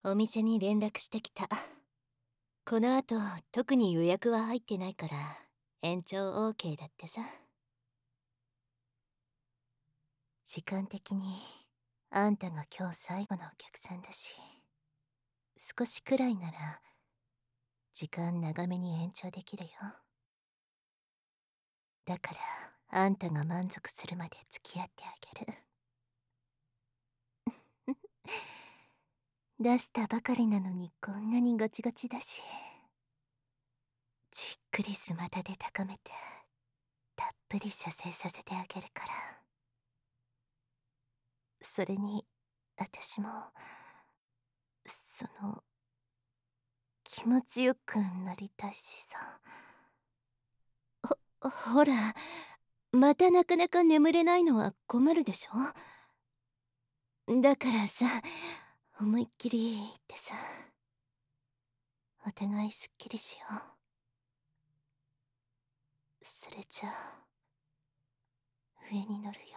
お店に連絡してきた。この後特に予約は入ってないから延長 OK だってさ。時間的にあんたが今日最後のお客さんだし、少しくらいなら時間長めに延長できるよ。だからあんたが満足するまで付き合ってあげる。出したばかりなのにこんなにガチガチだし、じっくりスマタで高めてたっぷり射精させてあげるから。それに私も気持ちよくなりたいしさ。ほら、またなかなか眠れないのは困るでしょ。だからさ、思いっきり言ってさ、お互いすっきりしよう。それじゃあ上に乗るよ。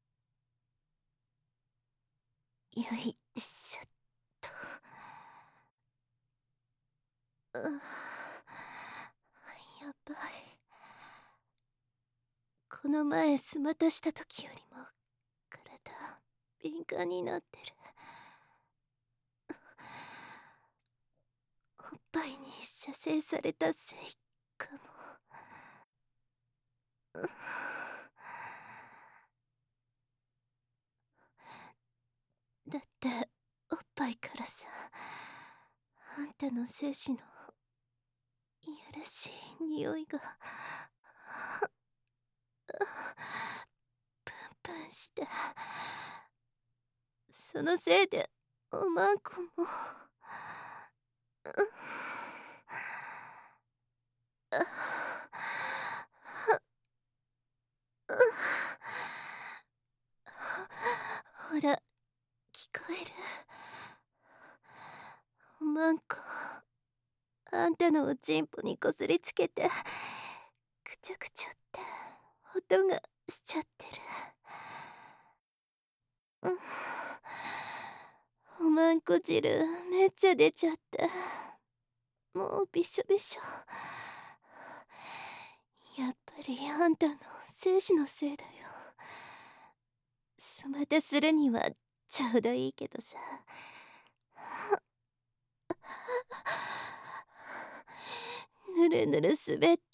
よいしょっと。やばい。この前スマタした時よりも体敏感になってる。おっぱいに射精されたせいかも。だっておっぱいからさ、あんたの精子のいやらしい匂いがプンプンして、そのせいでおまんこもほら聞こえる？おまんこあんたのおちんぽにこすりつけてくちゃくちゃって音がしちゃってる。おまんこ汁めっちゃ出ちゃって、もうびしょびしょ。やっぱりあんたの精子のせいだよ。スマタするにはちょうどいいけどさ。ぬるぬる滑って、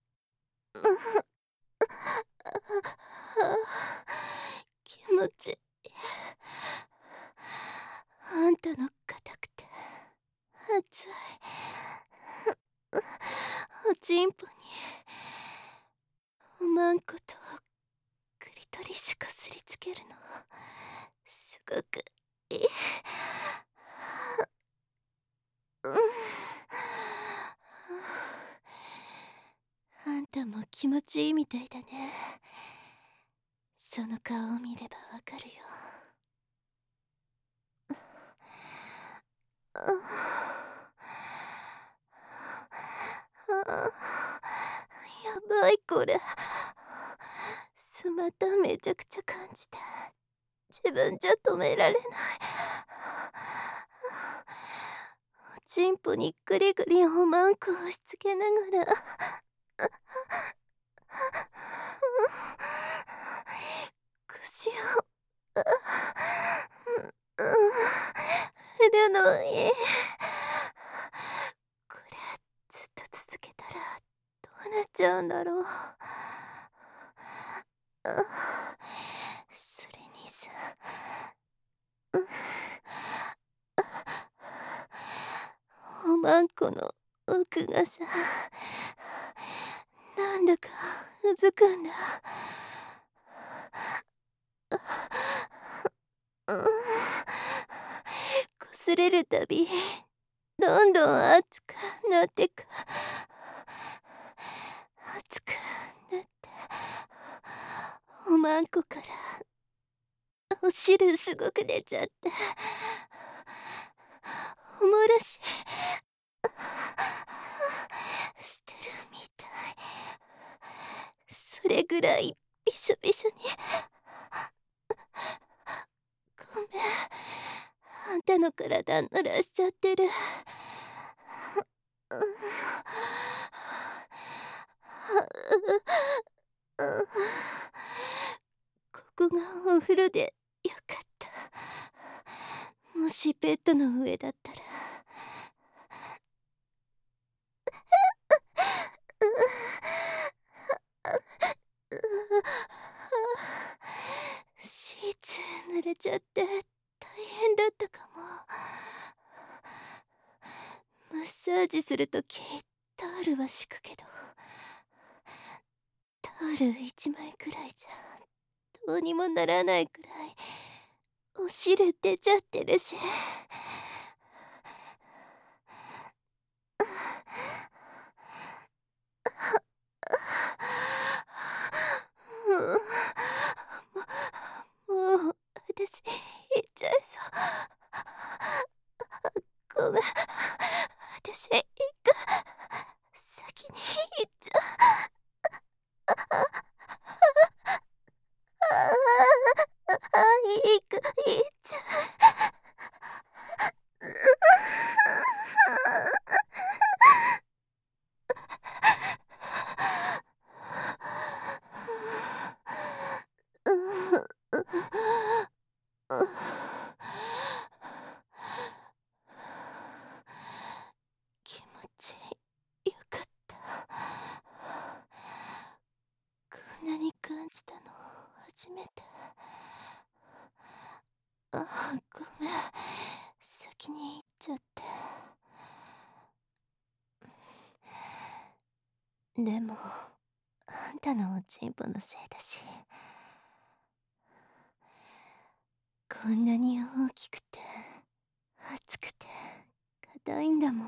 気持ちいい。あんたの硬くて熱いおちんぽにおまんことクリトリスこすりつけるのすごくいい。あんたも気持ちいいみたいだね。その顔を見ればわかるよ。やばいこれ。スマタめちゃくちゃ感じて自分じゃ止められない。おちんぽにぐりぐりおまんこをしつけながら腰を振るのいい。これずっと続けたらどうなっちゃうんだろう。それにさ、おまんこの奥がさ、なんだかうずくんだ。こすれるたびどんどん熱くなってく。熱くなっておまんこからお汁すごく出ちゃっておもらししてるみたい。それぐらいびしょびしょに。ごめん、あんんたの体濡らしちゃってる。ここがお風呂でよかった。もしベッドの上だったら。シーツ濡れちゃって大変だったかも。マッサージするときタオルは敷くけど、タオル1枚くらいじゃどうにもならないくらいお汁出ちゃってるし。もう私行っちゃいそう。ごめん、私行く。先に行っちゃ行く、行っちゃ気持ちよかった。こんなに感じたの初めて。ごめん、先に行っちゃって。でもあんたのおちんぽのせいだし、こんなに大きくて熱くて硬いんだもん。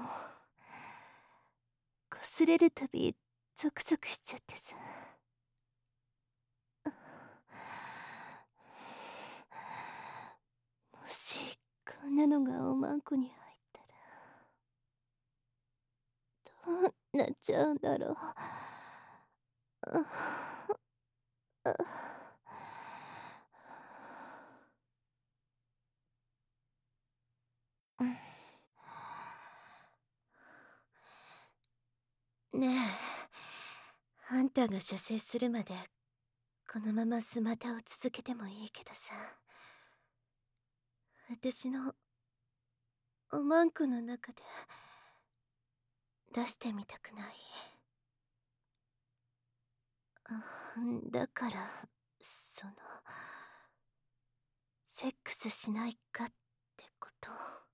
擦れるたびゾクゾクしちゃってさ。もしこんなのがおまんこに入ったらどうなっちゃうんだろう。ねえ、あんたが射精するまでこのままスマタを続けてもいいけどさ、私のおまんこの中で出してみたくない？だからセックスしないかってこと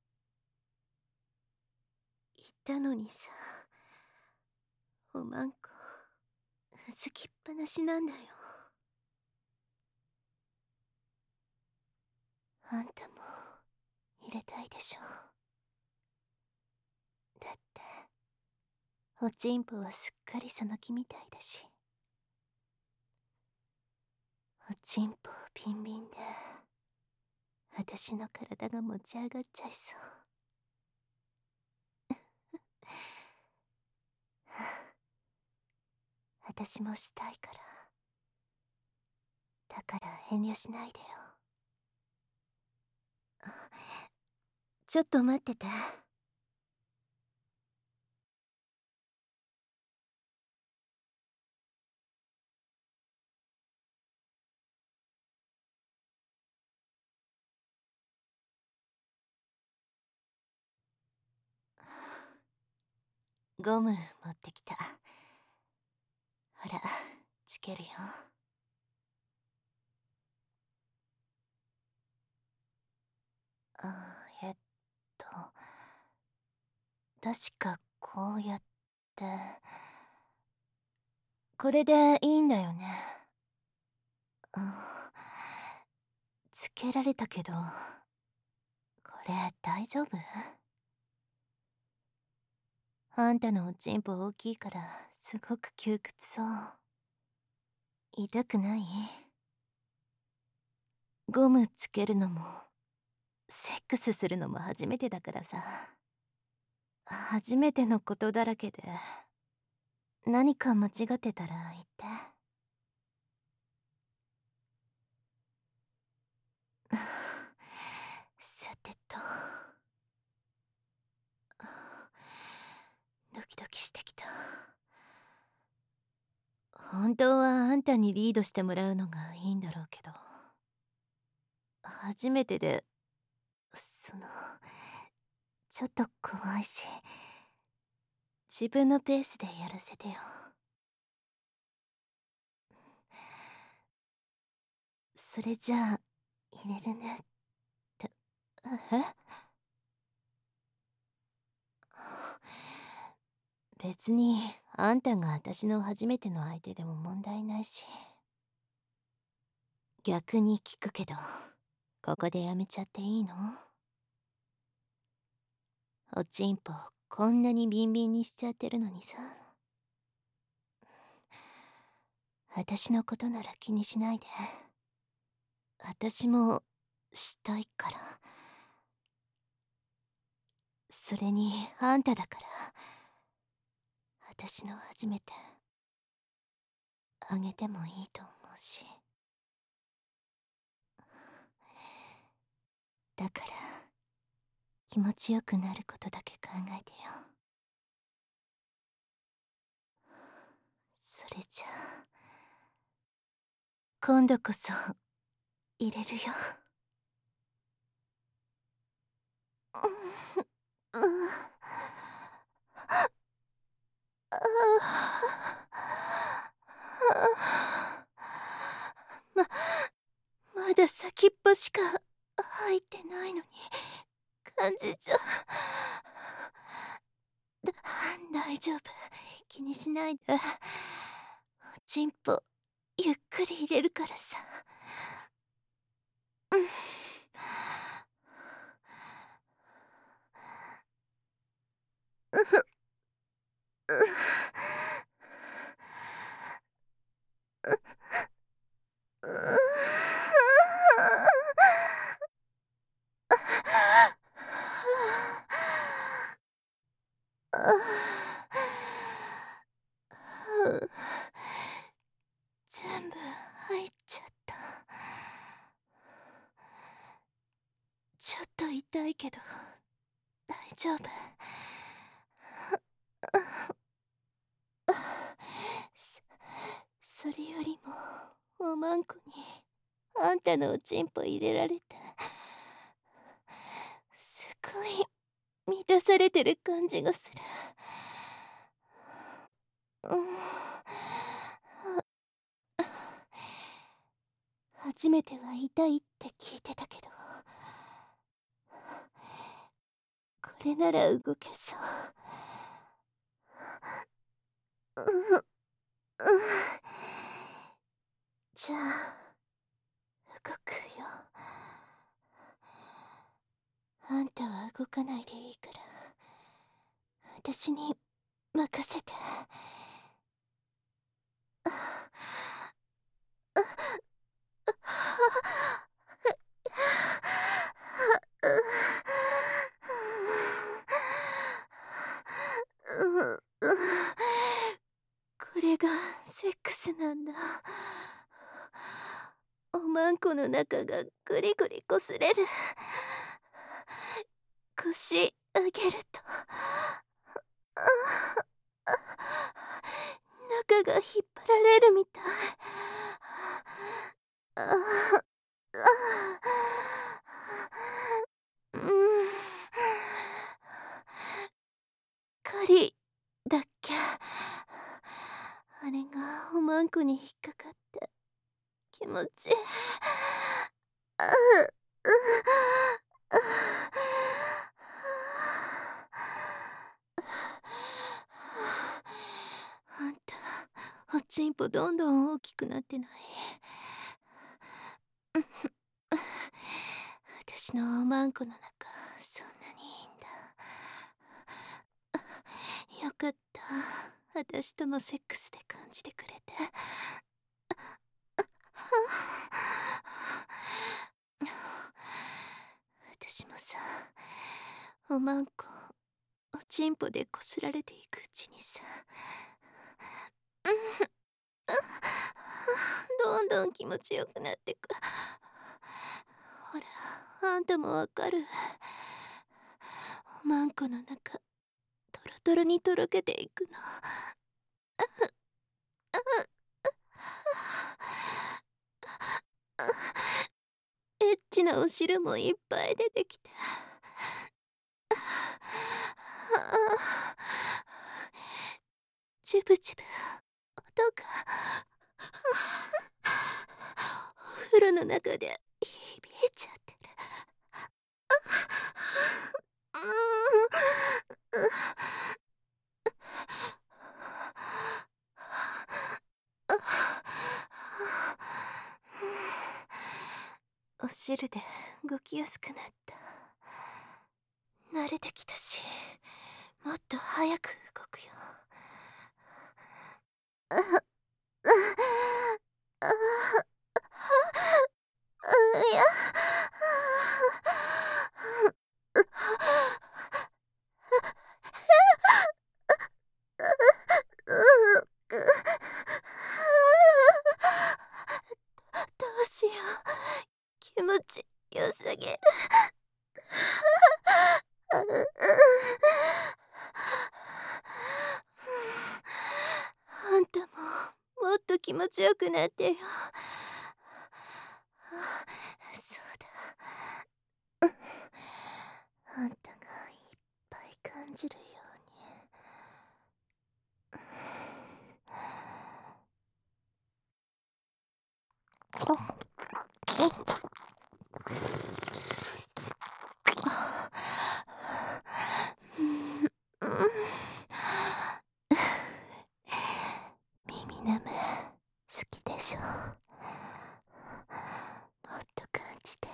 言ったのにさ。おまんこ好きっぱなしなんだよ。あんたも入れたいでしょ。だっておちんぽはすっかりその気みたいだし。おちんぽビンビンで私の体が持ち上がっちゃいそう。私もしたいから、だから遠慮しないでよ。ちょっと待ってて。ゴム持ってきた。ほら、つけるよ。えっと確かこうやって、これでいいんだよね。つけられたけど、これ大丈夫？あんたのおちんぽ大きいからすごく窮屈そう。痛くない？ゴムつけるのもセックスするのも初めてだからさ。初めてのことだらけで、何か間違ってたら言って。さてと。 本当はあんたにリードしてもらうのがいいんだろうけど、初めてで、ちょっと怖いし、自分のペースでやらせてよ。それじゃあ入れるねって。え別にあんたが私の初めての相手でも問題ないし。逆に聞くけど、ここでやめちゃっていいの？おちんぽこんなにビンビンにしちゃってるのにさ。私のことなら気にしないで。私もしたいから。それにあんただから、私の初めてあげてもいいと思うし。だから気持ちよくなることだけ考えてよ。それじゃあ今度こそ入れるよ。うん、ままだ先っぽしか入ってないのに感じちゃだ大丈夫、気にしないで。おちんぽゆっくり入れるからさ。うん、全部入っちゃった。ちょっと痛いけど大丈夫。それよりもおまんこにあんたのおちんぽ入れられて、すごい満たされてる感じがする。うん、初めては痛いって聞いてたけど、これなら動けそう。うん、うん、じゃあ動くよ。あんたは動かないでいいから私に任せて。これがセックスなんだ。おまんこの中がグリグリこすれる。腰上げると中が引っ張られるみたい。ああ、うん、狩りだっけ。あれがおまんこに引っかかって気持ちいい。あうあんたおちんぽどんどん大きくなってない？私のおまんこの中そんなにいいんだ。よかった、私とのセックスで感じてくれて。私もさ、おまんこおちんぽでこすられていくうちにさ、どんどん気持ちよくなってく。ほらあんたもわかる？おまんこの中トロトロにとろけていくの。 エッチなお汁もいっぱい出てきて。ジュブジュブ音がお風呂の中で響いちゃってる。お汁で動きやすくなった。慣れてきたし、もっと早く動くよ。いや。どうしよう。気持ちよすぎる。あんたももっと気持ちよくなってよ。そうだ。あんたがいっぱい感じるように。耳ナム好きでしょ。もっと感じてよ。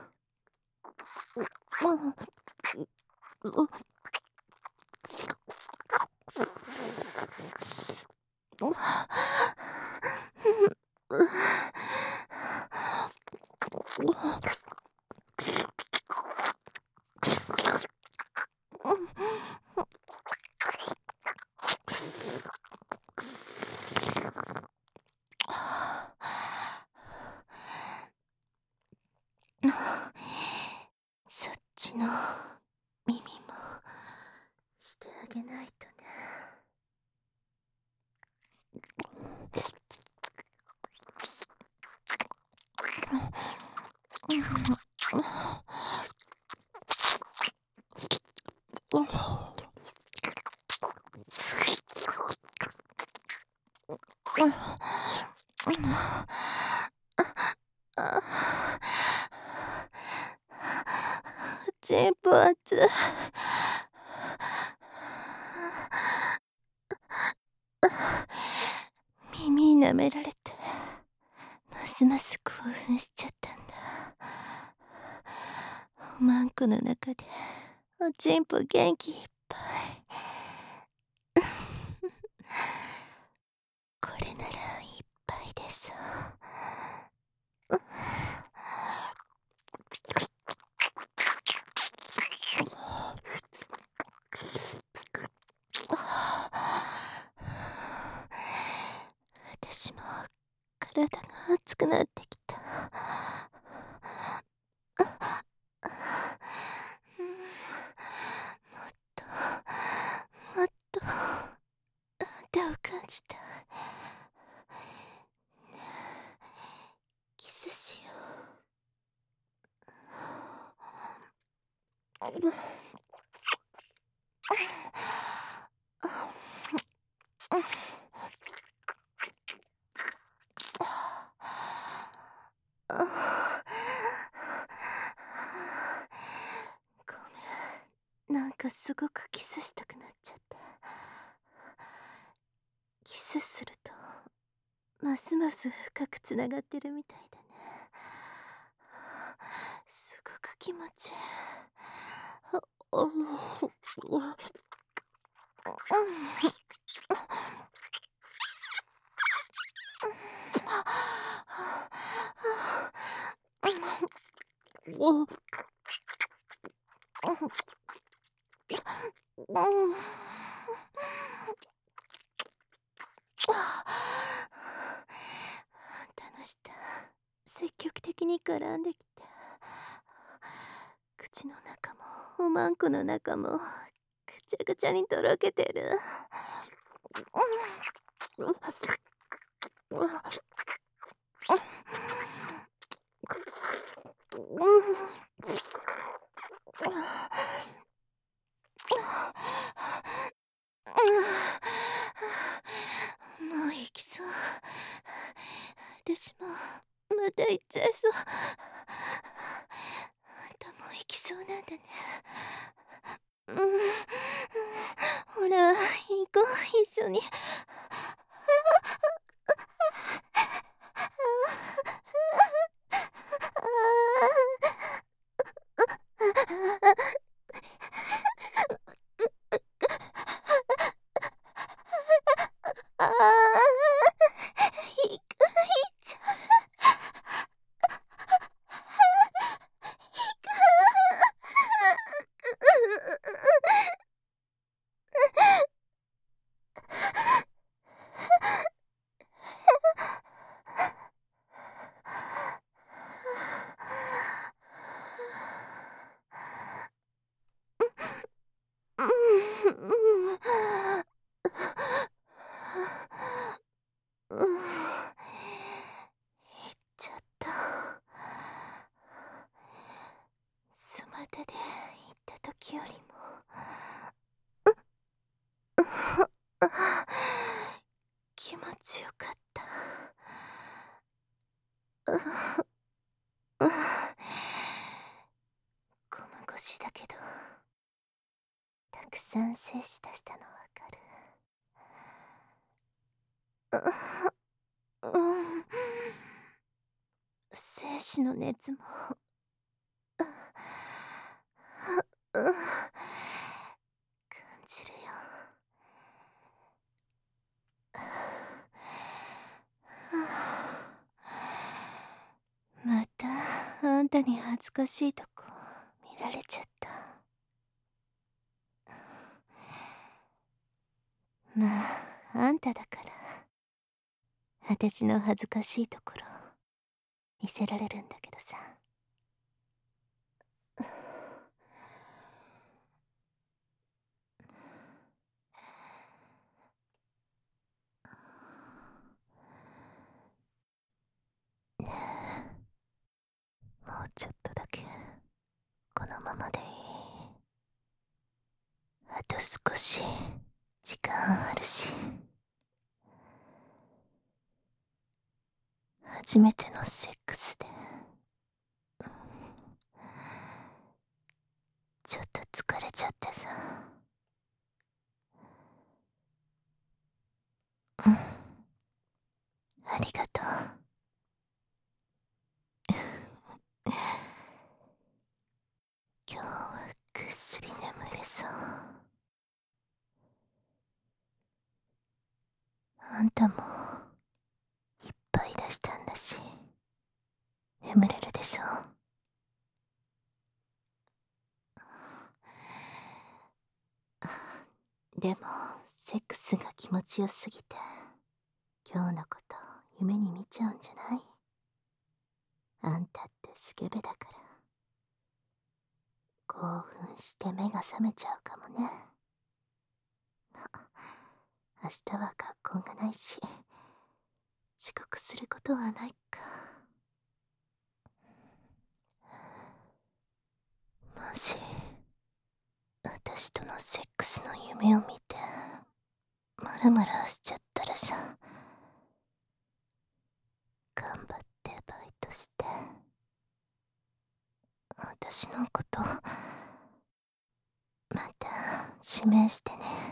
そっちの耳もしてあげないとね。チンポ熱。耳舐められてますます興奮しちゃったんだ。おまんこの中でおちんぽ元気いっぱい。これならいっぱいです。私も体が熱くなってきた。もっともっとあんたを感じたい。ねえ、キスしよう。ごめん、なんかすごくキスしたくなっちゃって。キスするとますます深くつながってるみたいだね。すごく気持ちいい。あんたの舌積極的に絡んできて、口の中もおまんこの中もぐちゃぐちゃにとろけてる。 もう行きそう。私もまた行っちゃいそう。あんたも行きそうなんだね。ほら行こう、一緒に。あいくいちゃ行っちゃった。スマタで行った時よりも気持ちよかった。ゴム腰だけどたくさん精子出したのわかる。精子の熱も感じるよ。またあんたに恥ずかしいとこ見られちゃった。まああんただから私の恥ずかしいところ見せられるんだけどさ。ねえ、もうちょっとだけこのままでいい。あと少し時間あるし。初めてのセックスでちょっと疲れちゃってさ。ありがとう。今日はぐっすり眠れそう。あんたもいっぱい出したんだし眠れるでしょ。でもセックスが気持ちよすぎて今日のこと夢に見ちゃうんじゃない？あんたってスケベだから興奮して目が覚めちゃうかもね。明日は学校がないし遅刻することはないか。もし私とのセックスの夢を見てムラムラしちゃったらさ、頑張ってバイトして私のことまた指名してね。